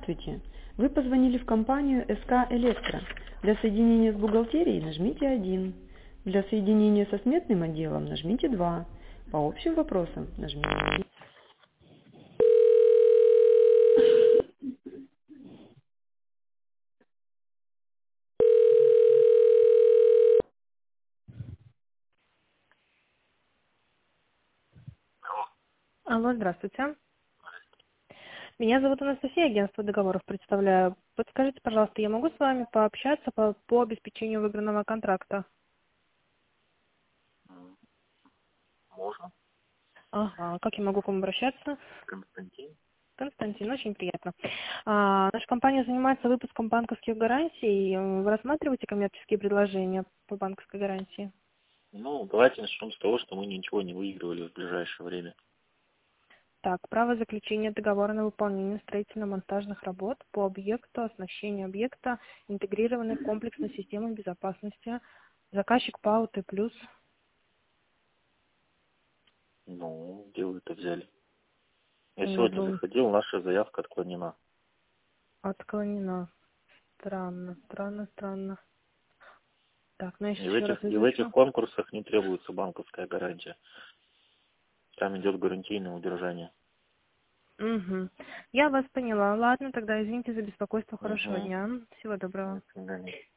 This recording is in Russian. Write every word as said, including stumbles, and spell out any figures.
Здравствуйте. Вы позвонили в компанию эс ка Электро. Для соединения с бухгалтерией нажмите один. Для соединения со сметным отделом нажмите два. По общим вопросам нажмите три. Алло, здравствуйте. Меня зовут Анастасия, агентство договоров представляю. Подскажите, пожалуйста, я могу с вами пообщаться по, по обеспечению выигранного контракта? Можно. Ага, как я могу к вам обращаться? Константин. Константин, очень приятно. А, наша компания занимается выпуском банковских гарантий. Вы рассматриваете коммерческие предложения по банковской гарантии? Ну, давайте начнем с того, что мы ничего не выигрывали в ближайшее время. Так, право заключения договора на выполнение строительно-монтажных работ по объекту, оснащению объекта, интегрированной комплексной системой безопасности. Заказчик ПАО Т+. Ну, где вы это взяли? Я Не сегодня думаю. заходил, наша заявка отклонена. Отклонена. Странно, странно, странно. Так, ну я И сейчас в еще раз этих, и в этих изучу. конкурсах не требуется банковская гарантия. Там идет гарантийное удержание. Угу. Я вас поняла. Ладно, тогда извините за беспокойство. Хорошего Угу. дня. Всего доброго. До свидания.